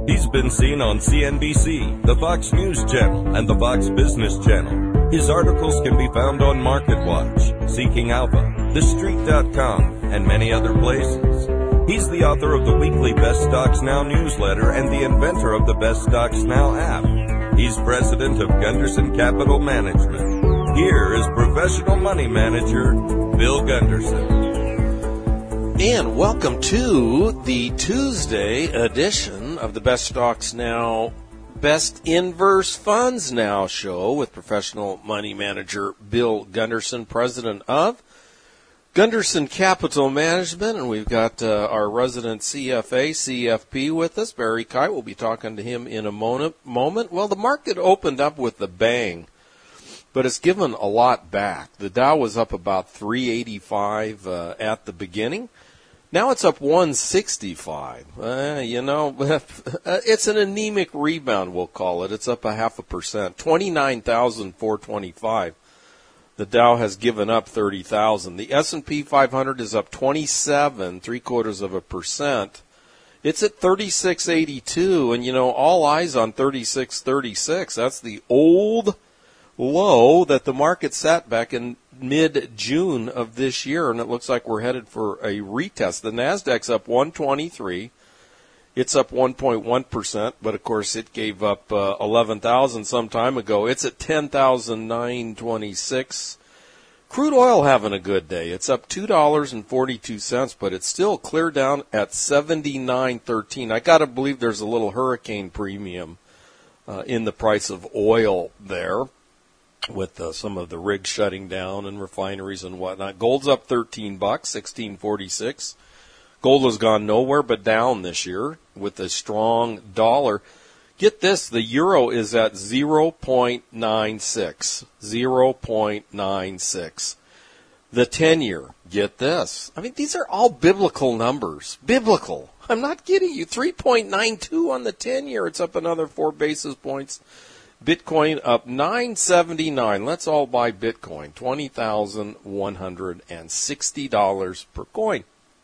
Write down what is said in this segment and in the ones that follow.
He's been seen on CNBC, the Fox News Channel, and the Fox Business Channel. His articles can be found on MarketWatch, Seeking Alpha, TheStreet.com, and many other places. He's the author of the weekly Best Stocks Now newsletter and the inventor of the Best Stocks Now app. He's president of Gunderson Capital Management. Here is professional money manager, Bill Gunderson. And welcome to the Tuesday edition of the Best Stocks Now, Best Inverse Funds Now show with professional money manager Bill Gunderson, president of Gunderson Capital Management. And we've got our resident CFP with us, Barry Kite. We'll be talking to him in a moment. Well, the market opened up with a bang, but it's given a lot back. The Dow was up about 385 at the beginning. Now it's up 165. It's an anemic rebound, we'll call it. It's up 0.5%, 29,425. The Dow has given up 30,000. The S&P 500 is up 27, 0.75%. It's at 3682, and all eyes on 3636. That's the old low that the market sat back in mid-June of this year, and it looks like we're headed for a retest. The Nasdaq's up 123. It's up 1.1%, but of course it gave up 11,000 some time ago. It's at 10,926. Crude oil having a good day. It's up $2.42, but it's still clear down at 79.13. I got to believe there's a little hurricane premium in the price of oil there, with some of the rigs shutting down and refineries and whatnot. Gold's up $13, $16.46. Gold has gone nowhere but down this year with a strong dollar. Get this, the euro is at 0.96. 0.96. The 10-year, get this. I mean, these are all biblical numbers. Biblical. I'm not kidding you. 3.92 on the 10-year. It's up another 4 basis points. Bitcoin up $9.79. Let's all buy Bitcoin. $20,160 per coin.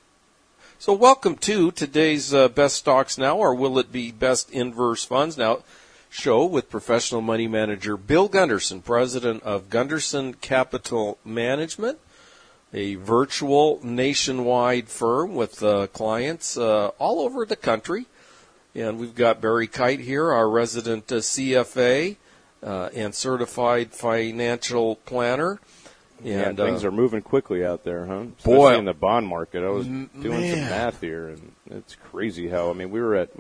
So welcome to today's Best Stocks Now, or will it be Best Inverse Funds Now show with professional money manager Bill Gunderson, president of Gunderson Capital Management, a virtual nationwide firm with clients all over the country. And we've got Barry Kite here, our resident CFA and certified financial planner. And things are moving quickly out there, huh? Boy, especially in the bond market. I was doing some math here, and it's crazy how. I mean, we're at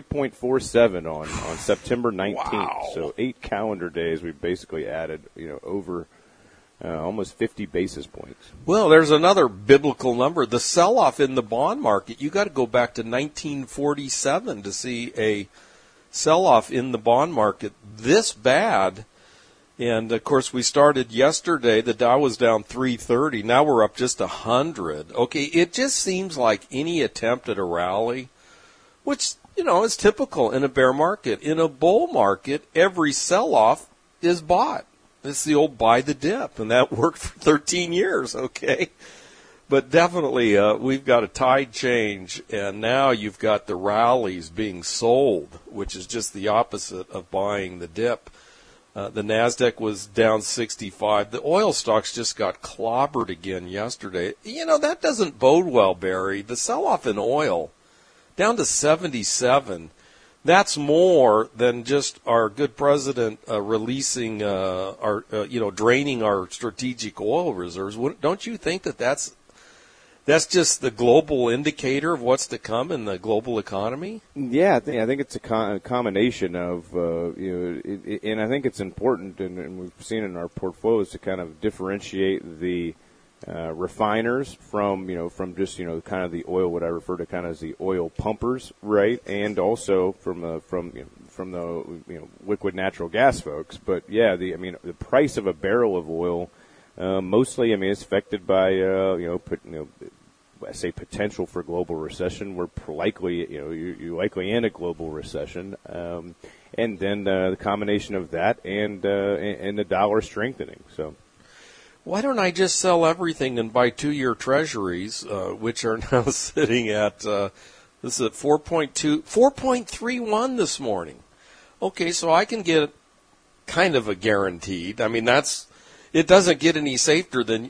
3.47 on September 19th. Wow. So 8 calendar days. We basically added, over almost 50 basis points. Well, there's another biblical number. The sell-off in the bond market, you got to go back to 1947 to see a sell-off in the bond market this bad. And, of course, we started yesterday. The Dow was down 330. Now we're up just 100. Okay, it just seems like any attempt at a rally, which, is typical in a bear market. In a bull market, every sell-off is bought. It's the old buy the dip, and that worked for 13 years, okay? But definitely we've got a tide change, and now you've got the rallies being sold, which is just the opposite of buying the dip. The Nasdaq was down 65. The oil stocks just got clobbered again yesterday. That doesn't bode well, Barry. The sell-off in oil, down to 77. That's more than just our good president releasing draining our strategic oil reserves. Don't you think that's just the global indicator of what's to come in the global economy? Yeah, I think it's a combination of, and I think it's important, and we've seen in our portfolios to kind of differentiate the refiners from just kind of the oil, what I refer to kind of as the oil pumpers, right? And also from the liquid natural gas folks. But yeah, the price of a barrel of oil mostly is affected by I say potential for global recession. We're likely you're likely in a global recession, and then the combination of that and the dollar strengthening. So. Why don't I just sell everything and buy 2-year treasuries, which are now sitting at This is at 4.31 this morning. Okay, so I can get kind of a guaranteed. I mean, it doesn't get any safer than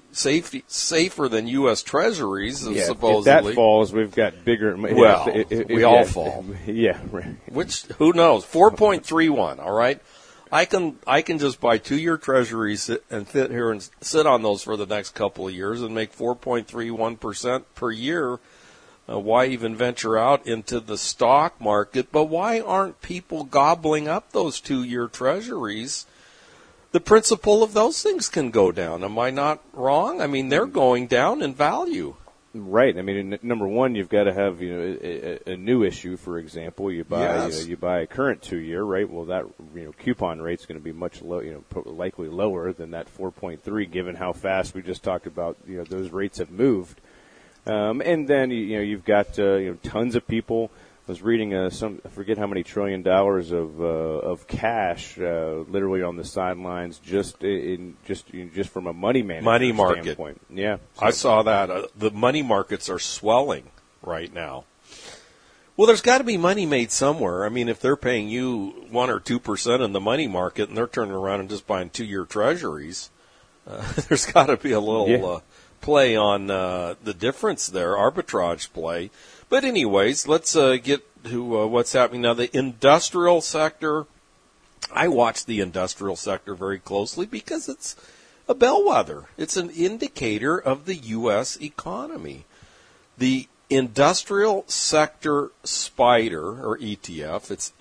U.S. Treasuries, supposedly. If that falls, we've got bigger. Well, we all fall. Yeah, right. Which, who knows? 4.31. All right, I can just buy 2-year Treasuries and sit here and sit on those for the next couple of years and make 4.31% per year. Why even venture out into the stock market? But why aren't people gobbling up those 2-year Treasuries? The principal of those things can go down. Am I not wrong? I mean, they're going down in value. Right. I mean, number one, you've got to have a new issue. For example, you buy you buy a current 2-year, right? Well, that coupon rate's going to be much likely lower than that 4.3, given how fast we just talked about. Those rates have moved. And then you've got tons of people. I was reading I forget how many $1 trillion of cash literally on the sidelines just from a money market standpoint. Yeah, I saw that. The money markets are swelling right now. Well, there's got to be money made somewhere. I mean, if they're paying you 1 or 2% in the money market and they're turning around and just buying 2-year Treasuries, there's got to be a little play on the difference there, arbitrage play. But anyways, let's get to what's happening now. The industrial sector, I watch the industrial sector very closely because it's a bellwether. It's an indicator of the U.S. economy. The industrial sector SPDR, or ETF, it's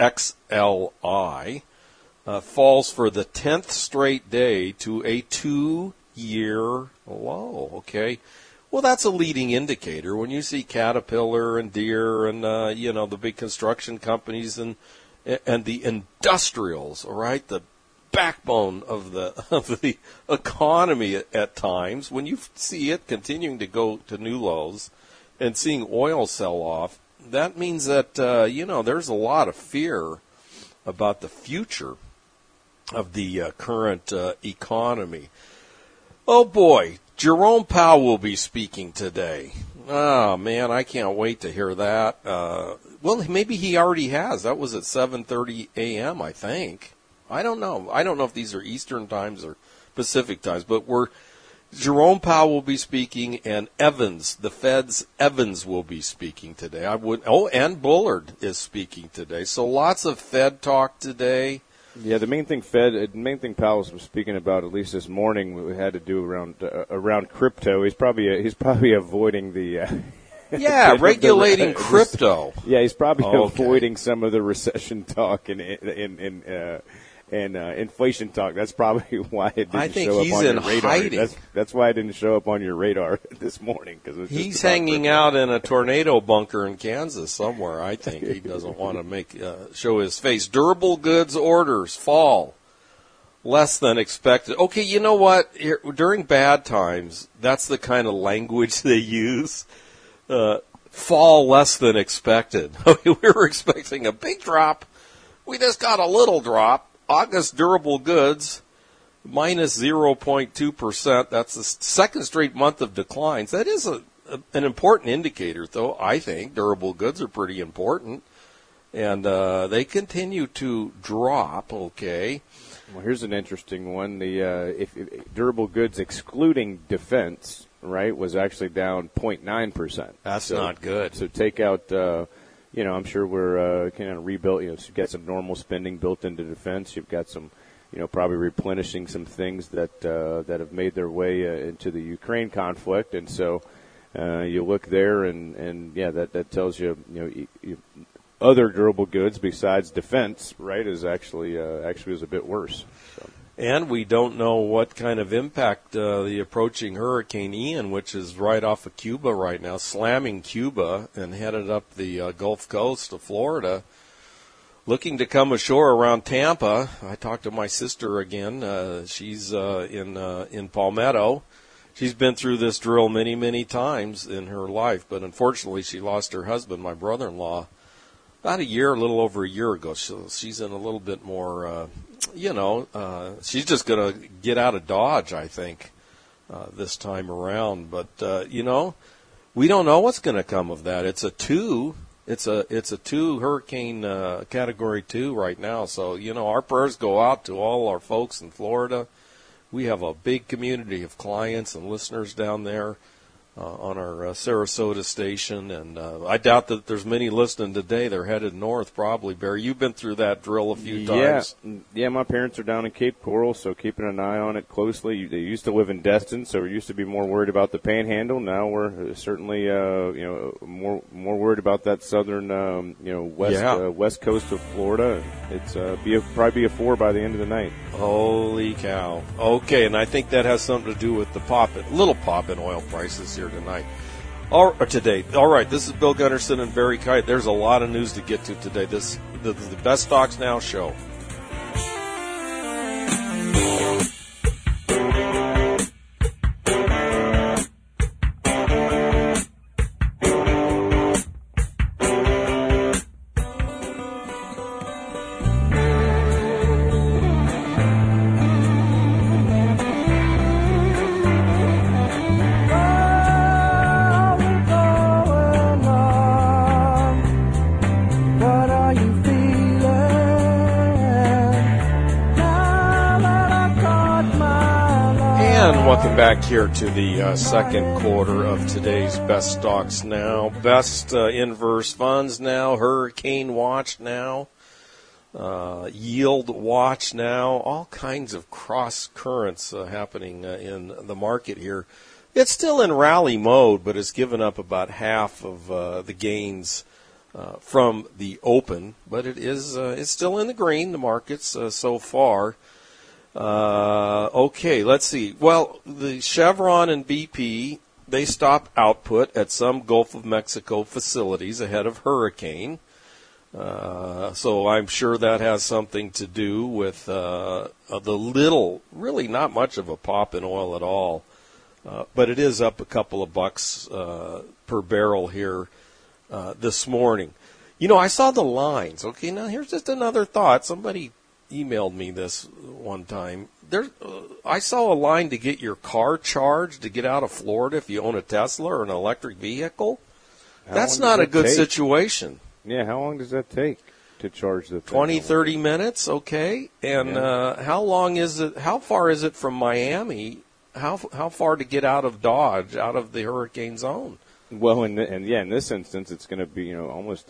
XLI, falls for the 10th straight day to a 2-year low, okay? Well, that's a leading indicator. When you see Caterpillar and Deere and, the big construction companies and the industrials, all right, the backbone of the economy at times, when you see it continuing to go to new lows and seeing oil sell off, that means that, there's a lot of fear about the future of the current economy. Oh, boy. Jerome Powell will be speaking today. Oh, man, I can't wait to hear that. Well, maybe he already has. That was at 7:30 a.m., I think. I don't know. I don't know if these are Eastern times or Pacific times, but Jerome Powell will be speaking, and Evans, the Fed's Evans, will be speaking today. And Bullard is speaking today. So lots of Fed talk today. Yeah, the main thing Powell was speaking about, at least this morning, we had to do around crypto. He's probably avoiding the regulating crypto. Yeah, he's probably avoiding some of the recession talk and inflation talk. That's probably why it didn't show up on your radar. Hiding. That's why it didn't show up on your radar this morning, because he's hanging out in a tornado bunker in Kansas somewhere. I think he doesn't want to show his face. Durable goods orders fall less than expected. Okay, you know what? During bad times, that's the kind of language they use. Fall less than expected. We were expecting a big drop. We just got a little drop. August durable goods, minus 0.2%. That's the second straight month of declines. That is an important indicator, though, I think. Durable goods are pretty important. And they continue to drop, okay. Well, here's an interesting one. If durable goods excluding defense, right, was actually down 0.9%. That's not good. So take out... I'm sure we're kind of rebuilt. So you've got some normal spending built into defense. You've got some, probably replenishing some things that have made their way into the Ukraine conflict. And so you look there, and that tells you, other durable goods besides defense, right, is actually was a bit worse. So. And we don't know what kind of impact the approaching Hurricane Ian, which is right off of Cuba right now, slamming Cuba and headed up the Gulf Coast of Florida, looking to come ashore around Tampa. I talked to my sister again. She's in Palmetto. She's been through this drill many, many times in her life, but unfortunately she lost her husband, my brother-in-law, about a little over a year ago. So she's in a little bit more... she's just going to get out of Dodge, I think, this time around. But, we don't know what's going to come of that. It's a 2 It's a 2 hurricane category 2 right now. So, our prayers go out to all our folks in Florida. We have a big community of clients and listeners down there on our Sarasota station, and I doubt that there's many listening today. They're headed north probably. Barry, you've been through that drill a few times. Yeah, my parents are down in Cape Coral, so keeping an eye on it closely. They used to live in Destin, so we used to be more worried about the Panhandle. Now we're certainly more worried about that southern west coast of Florida. It's probably be a 4 by the end of the night. Holy cow! Okay, and I think that has something to do with the little pop in oil prices here tonight. Today. All right, this is Bill Gunderson and Barry Kite. There's a lot of news to get to today. This is the Best Stocks Now show. Welcome back here to the second quarter of today's Best Stocks Now. Best inverse funds now, Hurricane Watch now, Yield Watch now, all kinds of cross currents happening in the market here. It's still in rally mode, but it's given up about half of the gains from the open. But it's still in the green, the markets so far. Okay, let's see. Well, the Chevron and BP, they stopped output at some Gulf of Mexico facilities ahead of hurricane. So I'm sure that has something to do with the really not much of a pop in oil at all. But it is up a couple of bucks per barrel here this morning. I saw the lines. Okay, now here's just another thought. Somebody emailed me this one time. I saw a line to get your car charged to get out of Florida if you own a Tesla or an electric vehicle. That's not a good situation. Yeah, how long does that take to charge the thing? 20, 30 minutes, okay. And how long is it? How far is it from Miami? How far to get out of Dodge, out of the hurricane zone? Well, in this instance, it's going to be almost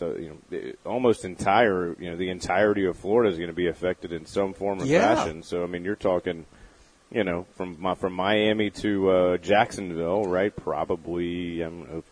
entire the entirety of Florida is going to be affected in some form or fashion. So I mean, you're talking from Miami to Jacksonville, right? Probably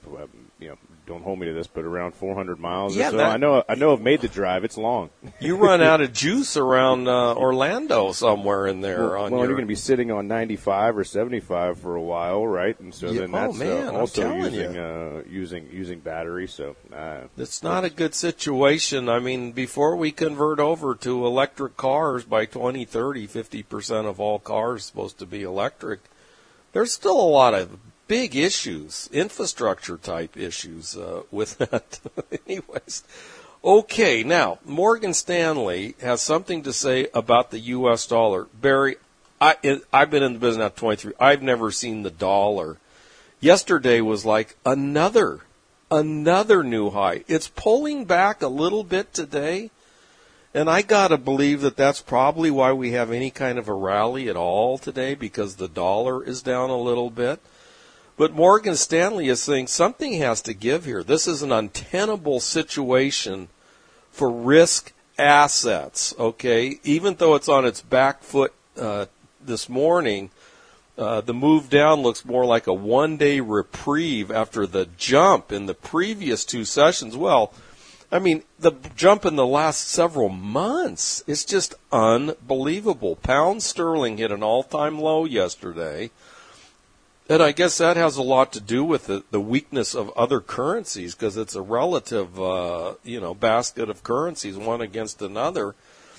don't hold me to this, but around 400 miles. Yeah, or so. I know. I've made the drive. It's long. You run out of juice around Orlando somewhere in there. You're going to be sitting on 95 or 75 for a while, right? And so then that's also using battery. So it's not a good situation. I mean, before we convert over to electric cars by 2030, 50% of all cars supposed to be electric. There's still a lot of big issues, infrastructure type issues with that. Anyways, okay, now Morgan Stanley has something to say about the U.S. dollar. Barry, I've been in the business now 23. I've never seen the dollar. Yesterday was like another new high. It's pulling back a little bit today, and I got to believe that that's probably why we have any kind of a rally at all today, because the dollar is down a little bit. But Morgan Stanley is saying something has to give here. This is an untenable situation for risk assets, okay? Even though it's on its back foot this morning, the move down looks more like a one-day reprieve after the jump in the previous two sessions. Well, I mean, the jump in the last several months is just unbelievable. Pound sterling hit an all-time low yesterday. And I guess that has a lot to do with the weakness of other currencies, because it's a relative, basket of currencies, one against another.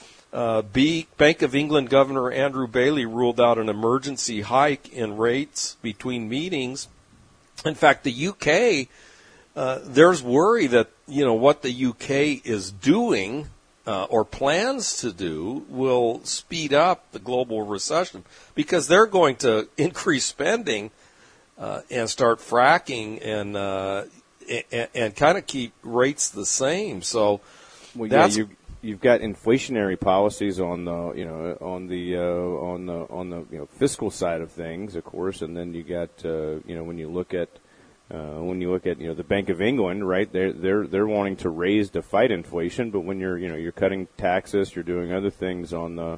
Bank of England Governor Andrew Bailey ruled out an emergency hike in rates between meetings. In fact, the UK, there's worry that, what the UK is doing or plans to do will speed up the global recession, because they're going to increase spending and start fracking, and and kind of keep rates the same. So well, that's you've got inflationary policies on the fiscal side of things, of course, and then you got when you look at the Bank of England, right? They're wanting to raise to fight inflation, but when you're cutting taxes, you're doing other things on the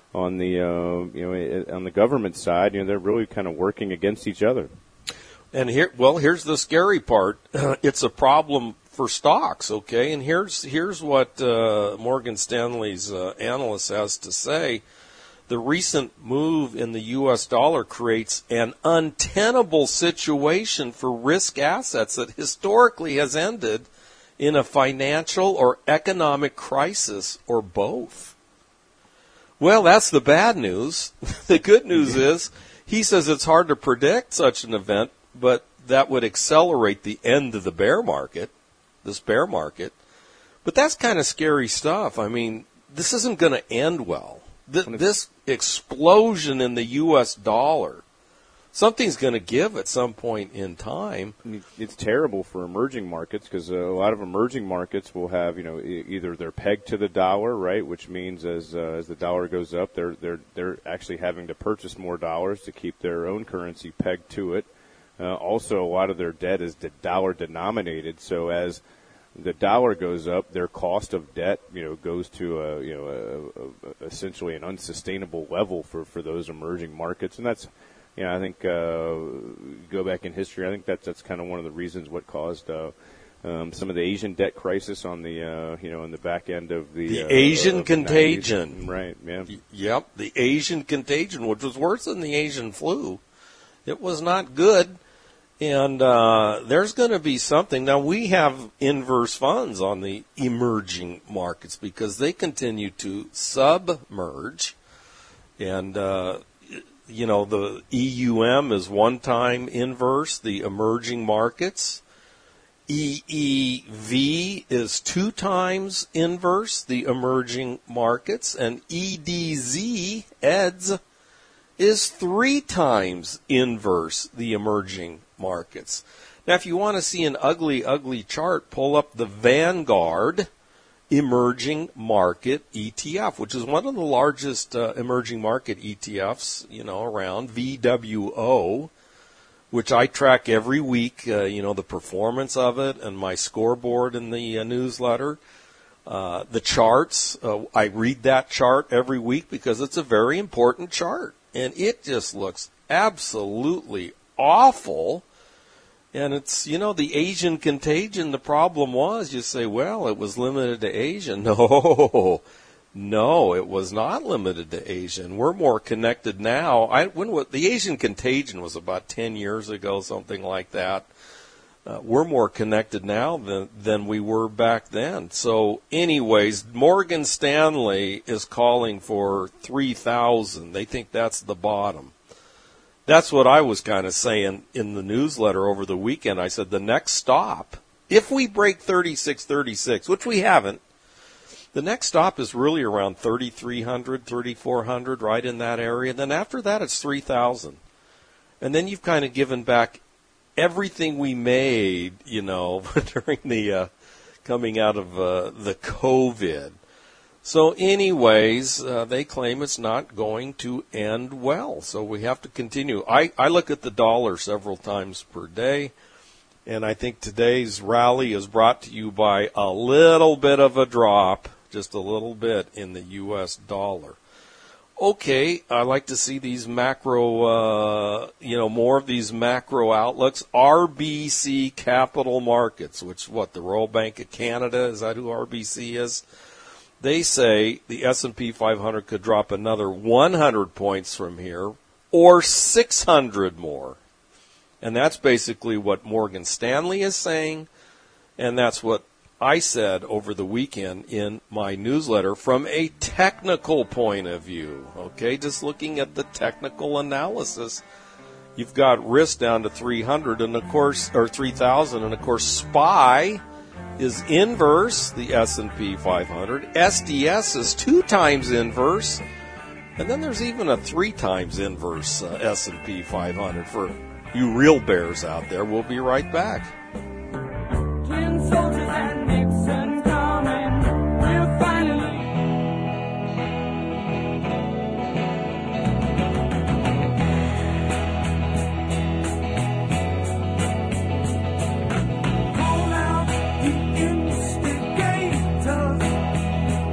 government side, they're really kind of working against each other. And here's the scary part. It's a problem for stocks, okay? And here's what Morgan Stanley's analyst has to say. The recent move in the U.S. dollar creates an untenable situation for risk assets that historically has ended in a financial or economic crisis or both. Well, that's the bad news. The good news is he says it's hard to predict such an event, but that would accelerate the end of the bear market. But that's kind of scary stuff. I mean, this isn't going to end well. This explosion in the U.S. dollar, something's going to give at some point in time. It's terrible for emerging markets because a lot of emerging markets will have, either they're pegged to the dollar, right, which means as the dollar goes up, they're actually having to purchase more dollars to keep their own currency pegged to it. Also, a lot of their debt is dollar denominated, so as the dollar goes up, their cost of debt, goes to essentially an unsustainable level for those emerging markets, and that's, I think, go back in history. I think that's kind of one of the reasons what caused some of the Asian debt crisis on the in the back end of the Asian contagion, 90s. Right? Yeah. Yep, the Asian contagion, which was worse than the Asian flu. It was not good. And there's going to be something. Now, we have inverse funds on the emerging markets because they continue to submerge. And, the EUM is one time inverse, the emerging markets. EEV is 2 times inverse, the emerging markets. And EDZ, EDS, is 3 times inverse, the emerging markets. Now, if you want to see an ugly, ugly chart, pull up the Vanguard Emerging Market ETF, which is one of the largest emerging market ETFs, around, VWO, which I track every week, the performance of it and my scoreboard in the newsletter. The charts, I read that chart every week because it's a very important chart. And it just looks absolutely awful. And it's, the Asian contagion, the problem was, you say, well, it was limited to Asia. No, it was not limited to Asia. And we're more connected now. The Asian contagion was about 10 years ago, something like that. We're more connected now than we were back then. So anyways, Morgan Stanley is calling for 3,000. They think that's the bottom. That's what I was kind of saying in the newsletter over the weekend. I said the next stop, if we break 36.36, which we haven't, the next stop is really around 3,300, 3,400, right in that area. And then after that, it's 3,000. And then you've kind of given back everything we made, during the coming out of the COVID. So anyways, they claim it's not going to end well. So we have to continue. I look at the dollar several times per day, and I think today's rally is brought to you by a little bit of a drop, just a little bit in the U.S. dollar. Okay, I like to see these macro, more of these macro outlooks. RBC Capital Markets, which the Royal Bank of Canada, is that who RBC is? They say the S&P 500 could drop another 100 points from here or 600 more. And that's basically what Morgan Stanley is saying, and that's what I said over the weekend in my newsletter from a technical point of view. Okay, just looking at the technical analysis, you've got risk down to 300 and of course, or 3,000, and of course SPY is inverse, the S&P 500. SDS is 2 times inverse, and then there's even a 3 times inverse S&P 500 for you real bears out there. We'll be right back.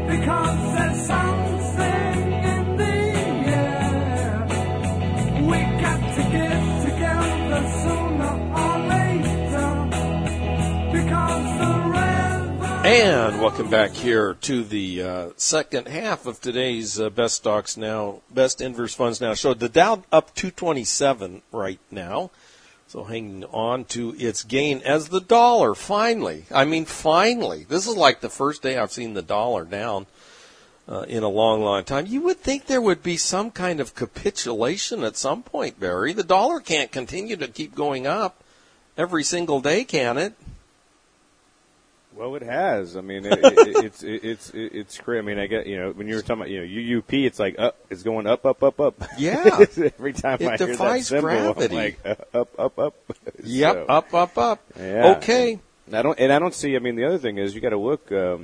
because there's something in the air. We got to get together sooner or later, because the river... And welcome back here to the second half of today's Best Stocks Now, Best Inverse Funds Now show. The Dow up 227 right now. So hanging on to its gain as the dollar finally, this is like the first day I've seen the dollar down in a long, long time. You would think there would be some kind of capitulation at some point, Barry. The dollar can't continue to keep going up every single day, can it? Well, it has. I mean, it's crazy. I mean, I get, when you were talking about, UUP, it's like it's going up, up, up, up. Yeah. Every time I hear that symbol, gravity. I'm like up, up, up. Yep, So, up, up, up. yeah. Okay. I don't see. I mean, the other thing is you got to look. We're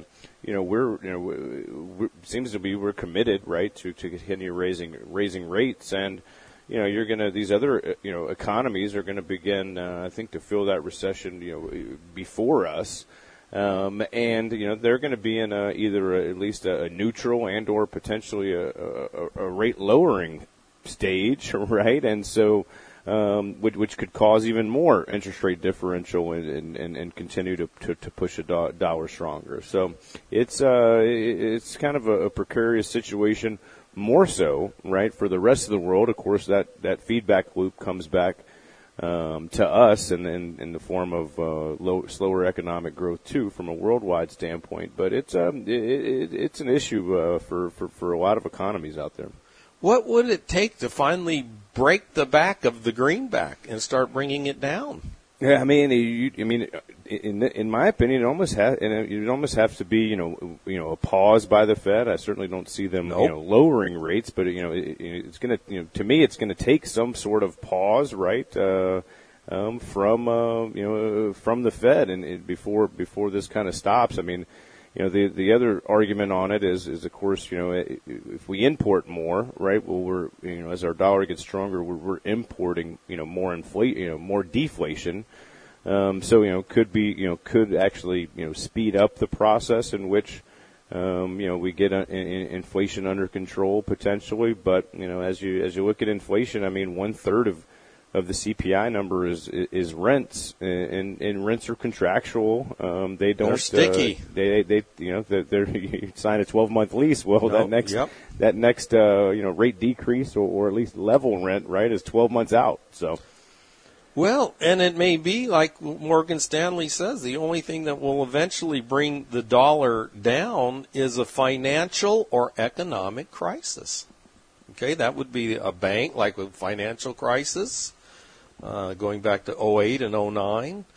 seems to be we're committed, right, to continue raising rates, and you're gonna these other economies are gonna begin, I think, to feel that recession before us. And they're going to be in either at least a neutral and or potentially a rate lowering stage, right? And so, which could cause even more interest rate differential and continue to push a dollar stronger. So it's kind of a precarious situation, more so, right, for the rest of the world. Of course, that feedback loop comes back to us in the form of slower economic growth too, from a worldwide standpoint. But it's an issue for a lot of economies out there. What would it take to finally break the back of the greenback and start bringing it down? Yeah, I mean, in my opinion, it almost has to be a pause by the Fed. I certainly don't see them lowering rates, but it's going to to me it's going to take some sort of pause, right, from the Fed and before this kind of stops. I mean, the other argument on it is of course, if we import more, right, well, we're, as our dollar gets stronger, we're importing, more deflation. So, could actually, speed up the process in which, we get inflation under control potentially. But, as you look at inflation, I mean, 1/3 of the CPI number is rents, and rents are contractual. They don't. They're sticky. They you sign a 12-month lease. Well, that next rate decrease or at least level rent, right, is 12 months out. So. Well, and it may be, like Morgan Stanley says, the only thing that will eventually bring the dollar down is a financial or economic crisis. Okay, that would be a bank, like a financial crisis, going back to 08 and 09,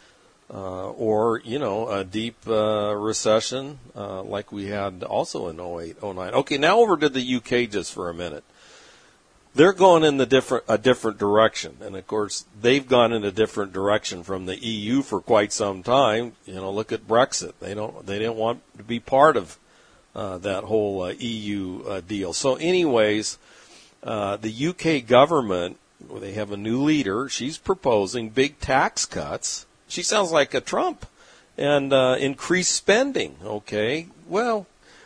or, a deep recession like we had also in 08, 09. Okay, now over to the UK just for a minute. They're going in a different direction, and of course they've gone in a different direction from the EU for quite some time. Look at Brexit. They didn't want to be part of that whole EU deal. So, anyways, the UK government, they have a new leader. She's proposing big tax cuts. She sounds like a Trump, and increased spending. Okay, well.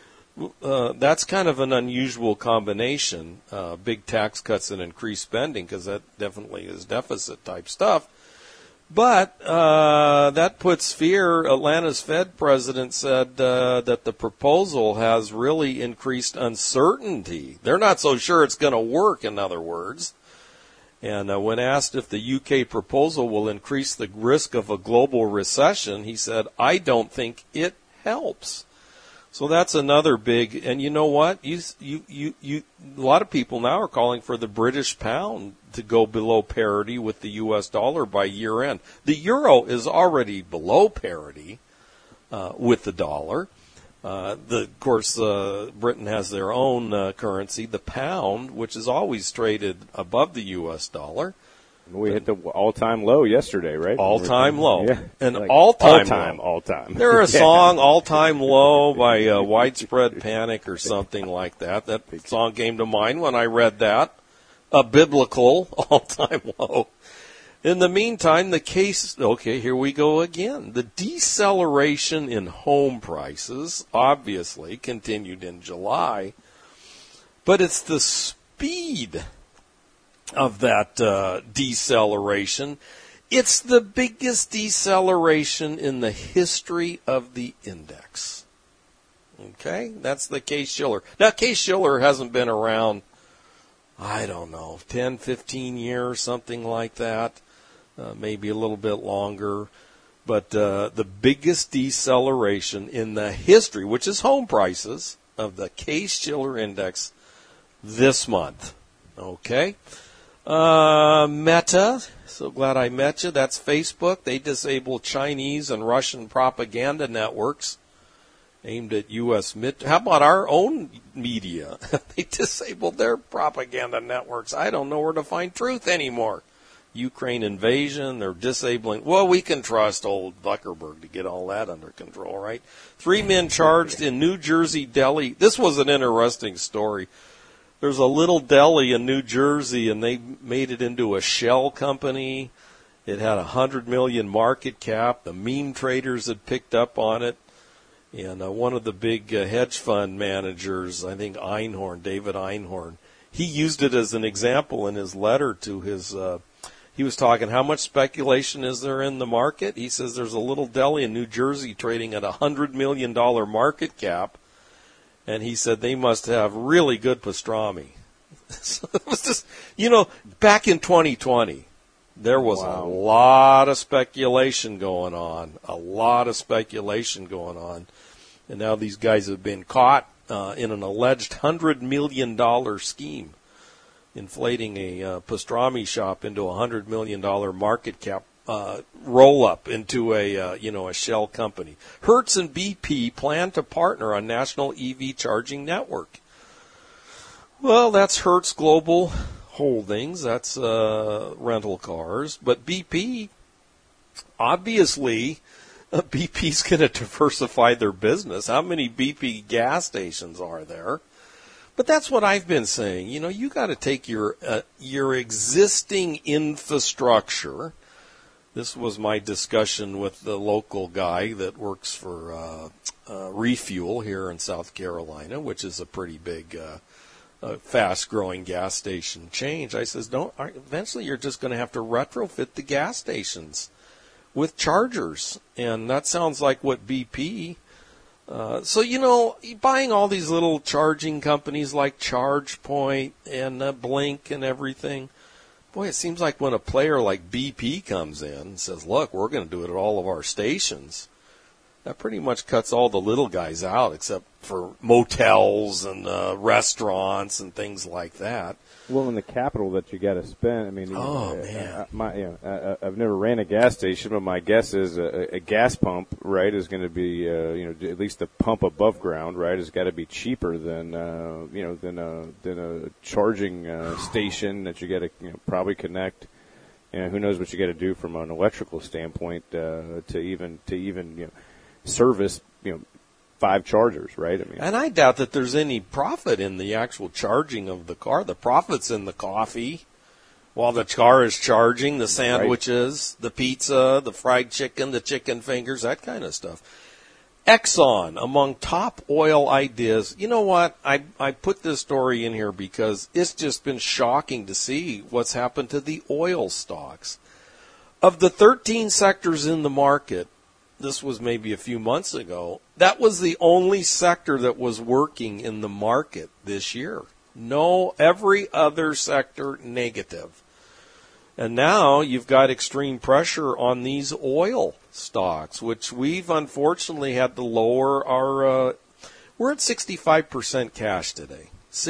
That's kind of an unusual combination, big tax cuts and increased spending, because that definitely is deficit type stuff. But that puts fear. Atlanta's Fed president said that the proposal has really increased uncertainty. They're not so sure it's going to work, in other words. And when asked if the UK proposal will increase the risk of a global recession, he said, "I don't think it helps." So that's another big, and you know what? A lot of people now are calling for the British pound to go below parity with the U.S. dollar by year end. The euro is already below parity with the dollar. Of course, Britain has their own currency, the pound, which is always traded above the U.S. dollar. We hit the all-time low yesterday, right? All-time low. Yeah. All-time. There a song, All-Time Low, by Widespread Panic or something like that. That song came to mind when I read that. A biblical all-time low. In the meantime, here we go again. The deceleration in home prices obviously continued in July, but it's the speed of that deceleration. It's the biggest deceleration in the history of the index. Okay? That's the Case-Shiller. Now, Case-Shiller hasn't been around, I don't know, 10, 15 years, something like that. Maybe a little bit longer. But the biggest deceleration in the history, which is home prices, of the Case-Shiller index this month. Okay? Meta, so glad I met you. That's Facebook. They disable Chinese and Russian propaganda networks aimed at U.S. How about our own media? They disabled their propaganda networks. I don't know where to find truth anymore. Ukraine invasion, they're disabling. Well, we can trust old Zuckerberg to get all that under control, right? 3 men charged in New Jersey deli. This was an interesting story. There's a little deli in New Jersey, and they made it into a shell company. It had $100 million market cap. The meme traders had picked up on it. And one of the big hedge fund managers, I think David Einhorn, he used it as an example in his letter to his he was talking, how much speculation is there in the market? He says there's a little deli in New Jersey trading at $100 million market cap. And he said they must have really good pastrami. So it was just, back in 2020, there was a lot of speculation going on. And now these guys have been caught in an alleged $100 million scheme, inflating a pastrami shop into a $100 million market cap roll up into a shell company. Hertz and BP plan to partner on national EV charging network. Well, that's Hertz Global Holdings. That's rental cars. But BP, obviously, BP's going to diversify their business. How many BP gas stations are there? But that's what I've been saying. You got to take your existing infrastructure. This was my discussion with the local guy that works for Refuel here in South Carolina, which is a pretty big, fast-growing gas station chain. I says, eventually you're just going to have to retrofit the gas stations with chargers. And that sounds like what BP... So, buying all these little charging companies like ChargePoint and Blink and everything, boy, it seems like when a player like BP comes in and says, look, we're going to do it at all of our stations, that pretty much cuts all the little guys out except for motels and restaurants and things like that. Well, and the capital that you got to spend. Man. I've never ran a gas station, but my guess is a gas pump, right, is going to be, at least the pump above ground, right, has got to be cheaper than a charging station that you got to probably connect. Who knows what you got to do from an electrical standpoint to even service 5 chargers, right? And I doubt that there's any profit in the actual charging of the car. The profit's in the coffee while the car is charging, the sandwiches, the pizza, the fried chicken, the chicken fingers, that kind of stuff. Exxon, among top oil ideas. You know what? I put this story in here because it's just been shocking to see what's happened to the oil stocks. Of the 13 sectors in the market, this was maybe a few months ago, that was the only sector that was working in the market this year. No, every other sector negative. And now you've got extreme pressure on these oil stocks, which we've unfortunately had to lower our, we're at 65% cash today.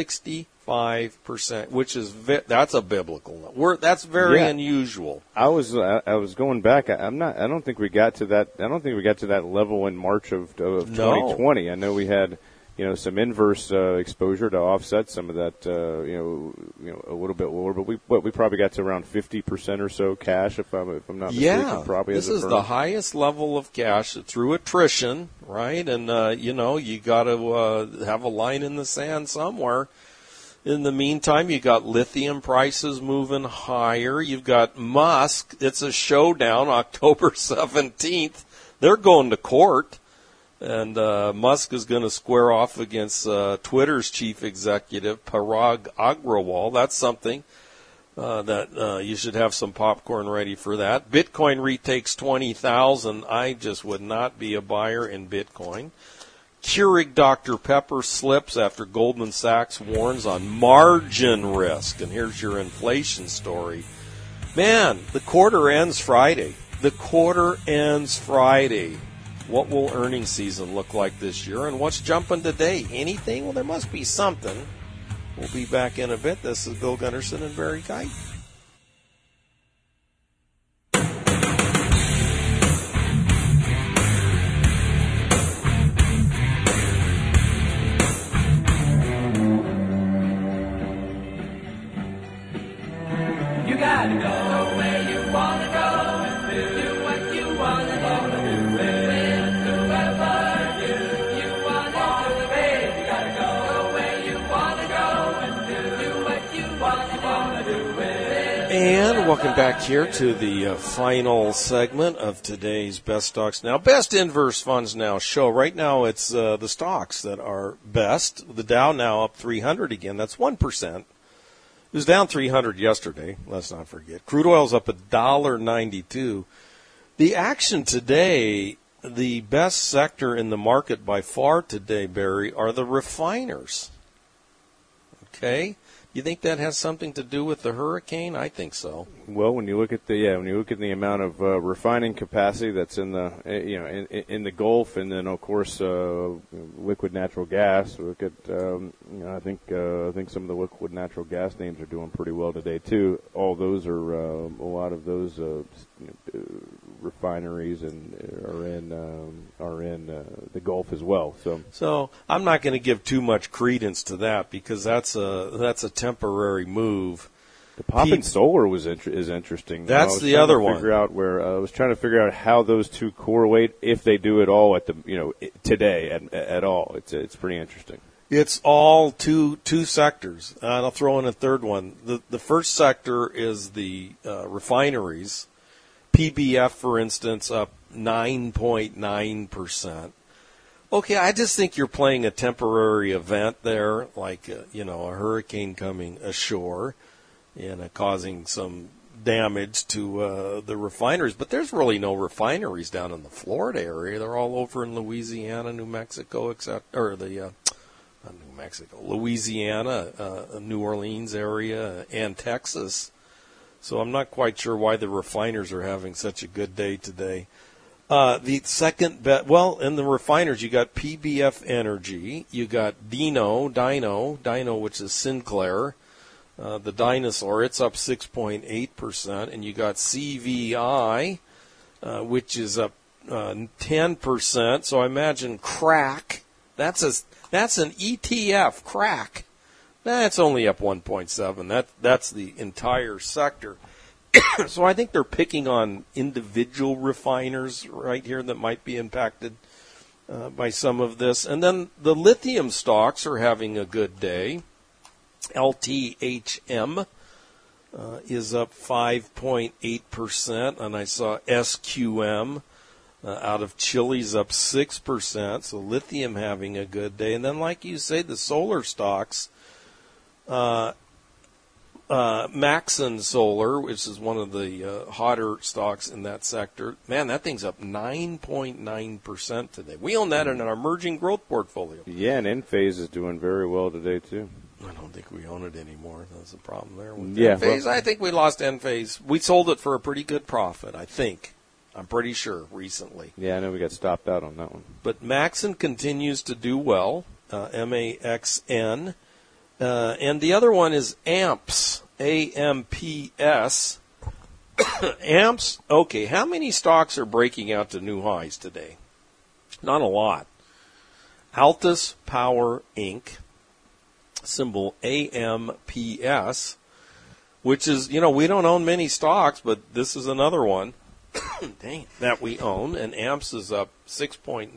65%, which is that's a biblical. That's very unusual. I was going back. I don't think we got to that. I don't think we got to that level in March of 2020. I know we had some inverse exposure to offset some of that. A little bit lower, but we probably got to around 50% or so cash, if I'm not mistaken. Yeah, probably this is the highest level of cash through attrition, right? And you got to have a line in the sand somewhere. In the meantime, you got lithium prices moving higher. You've got Musk. It's a showdown October 17th. They're going to court. And Musk is going to square off against Twitter's chief executive, Parag Agrawal. That's something that you should have some popcorn ready for that. Bitcoin retakes 20,000. I just would not be a buyer in Bitcoin. Keurig Dr. Pepper slips after Goldman Sachs warns on margin risk. And here's your inflation story. Man, the quarter ends Friday. The quarter ends Friday. What will earnings season look like this year, and what's jumping today? Anything? Well, there must be something. We'll be back in a bit. This is Bill Gunderson and Barry Kite. You gotta go where you wanna go, do what you wanna do, live whoever you wanna do, baby. You gotta go where you wanna go and do what you wanna do. And welcome back here to the final segment of today's Best Stocks Now, Best Inverse Funds Now show. Right now it's the stocks that are best. The Dow now up 300 again. That's 1%. It was down 300 yesterday. Let's not forget. Crude oil's up $1.92. The action today, the best sector in the market by far today, Barry, are the refiners. Okay? You think that has something to do with the hurricane? I think so. Well, when you look at the amount of refining capacity that's in the in the Gulf, and then of course liquid natural gas. Look at I think some of the liquid natural gas names are doing pretty well today too. All those are a lot of those refineries and are in the Gulf as well. So I'm not going to give too much credence to that because that's a temporary move. The pop in solar is interesting. That's the other one. I was trying to figure out how those two correlate, if they do at all at the today at all. It's pretty interesting. It's all two sectors. And I'll throw in a third one. The first sector is the refineries. PBF, for instance, up 9.9%. Okay, I just think you're playing a temporary event there, like a hurricane coming ashore and causing some damage to the refineries. But there's really no refineries down in the Florida area. They're all over in Louisiana, New Mexico, Louisiana, New Orleans area, and Texas. So I'm not quite sure why the refiners are having such a good day today. The second bet, in the refiners, you got PBF Energy, you got Dino, which is Sinclair, the dinosaur, it's up 6.8%, and you got CVI, which is up 10%. So I imagine crack. That's an ETF, crack. That's only up 1.7. That's the entire sector. So I think they're picking on individual refiners right here that might be impacted by some of this. And then the lithium stocks are having a good day. LTHM is up 5.8%, and I saw SQM out of Chile's up 6%. So lithium having a good day. And then, like you say, the solar stocks. Maxon Solar, which is one of the hotter stocks in that sector, man, that thing's up 9.9% today. We own that in our emerging growth portfolio. Yeah, and Enphase is doing very well today too. I don't think we own it anymore. That's the problem there with Enphase. I think we lost Enphase. We sold it for a pretty good profit, I think. I'm pretty sure recently. Yeah, I know we got stopped out on that one. But Maxon continues to do well, MAXN. And the other one is AMPS, AMPS. AMPS, okay, how many stocks are breaking out to new highs today? Not a lot. Altus Power Inc., symbol AMPS, which is, we don't own many stocks, but this is another one that we own, and AMPS is up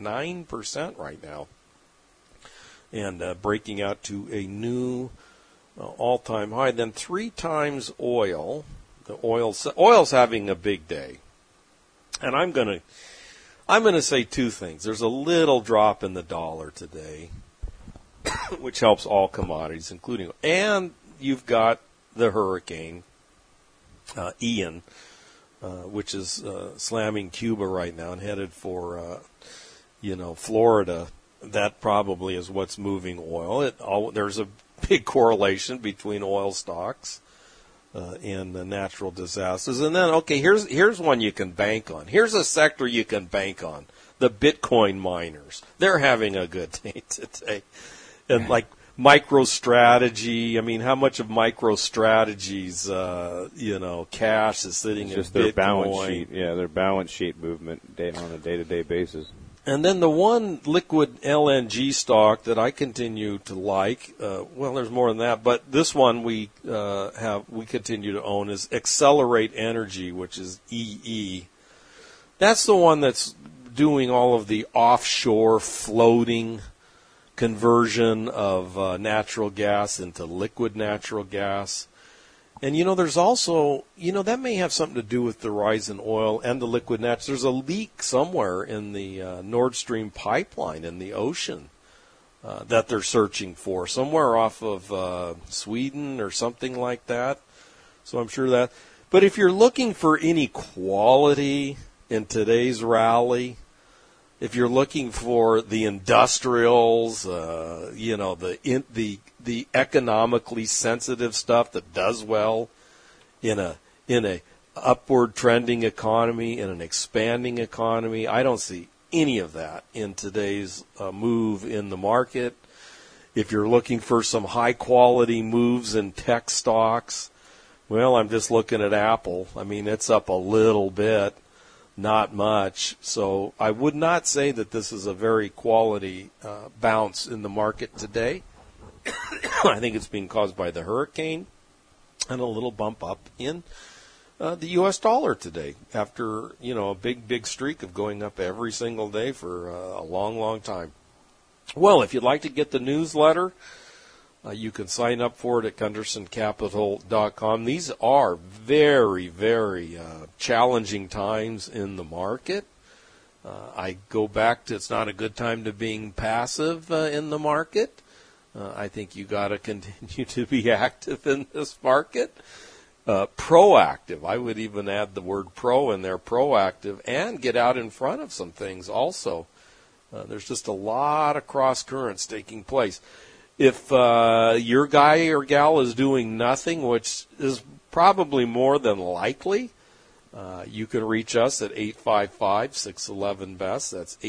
6.9% right now. And breaking out to a new all-time high. Then 3 times oil. The oil's having a big day. And I'm going to say 2 things. There's a little drop in the dollar today, which helps all commodities, including, and you've got the hurricane, Ian, which is slamming Cuba right now and headed for, Florida. That probably is what's moving oil. There's a big correlation between oil stocks and natural disasters. And then, okay, here's one you can bank on. Here's a sector you can bank on. The Bitcoin miners. They're having a good day today. And like MicroStrategy, I mean, how much of MicroStrategy's, cash is sitting in just Bitcoin? Their balance sheet. Yeah, their balance sheet movement on a day-to-day basis. And then the one liquid LNG stock that I continue to like, there's more than that, but this one we continue to own is Accelerate Energy, which is EE. That's the one that's doing all of the offshore floating conversion of natural gas into liquid natural gas. And, there's also, that may have something to do with the rise in oil and the liquid natural. There's a leak somewhere in the Nord Stream pipeline in the ocean that they're searching for, somewhere off of Sweden or something like that. So I'm sure that. But if you're looking for any quality in today's rally, if you're looking for the industrials, the economically sensitive stuff that does well in a upward trending economy, in an expanding economy, I don't see any of that in today's move in the market. If you're looking for some high quality moves in tech stocks, well, I'm just looking at Apple. I mean, it's up a little bit. Not much. So I would not say that this is a very quality bounce in the market today. I think it's being caused by the hurricane and a little bump up in the U.S. dollar today after, a big streak of going up every single day for a long, long time. Well, if you'd like to get the newsletter, you can sign up for it at GundersonCapital.com. These are very, very challenging times in the market. I go back to it's not a good time to being passive in the market. I think you got to continue to be active in this market. Proactive. I would even add the word pro in there, proactive, and get out in front of some things also. There's just a lot of cross currents taking place. If your guy or gal is doing nothing, which is probably more than likely, you can reach us at 855-611-BEST. That's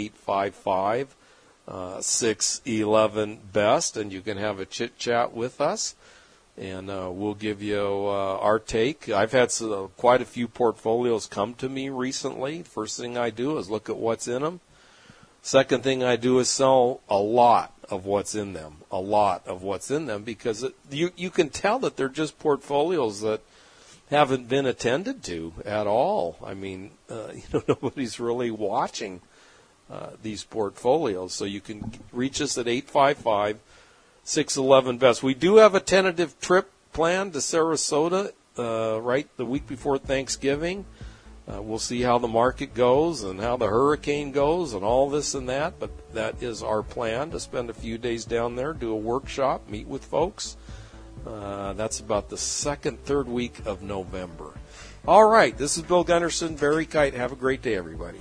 855-611-BEST, and you can have a chit-chat with us, and we'll give you our take. I've had quite a few portfolios come to me recently. First thing I do is look at what's in them. Second thing I do is sell a lot of what's in them, because you can tell that they're just portfolios that haven't been attended to at all. I mean, nobody's really watching these portfolios. So you can reach us at 855-611-BEST. We do have a tentative trip planned to Sarasota right the week before Thanksgiving. We'll see how the market goes and how the hurricane goes and all this and that, but that is our plan, to spend a few days down there, do a workshop, meet with folks. That's about the third week of November. All right, this is Bill Gunderson, Barry Kite. Have a great day, everybody.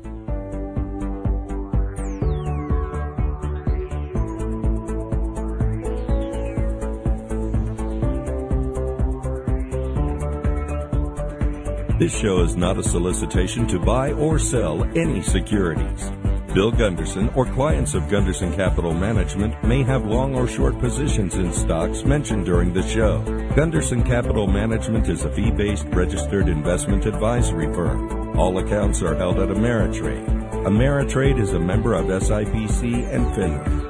This show is not a solicitation to buy or sell any securities. Bill Gunderson or clients of Gunderson Capital Management may have long or short positions in stocks mentioned during the show. Gunderson Capital Management is a fee-based registered investment advisory firm. All accounts are held at Ameritrade. Ameritrade is a member of SIPC and FINRA.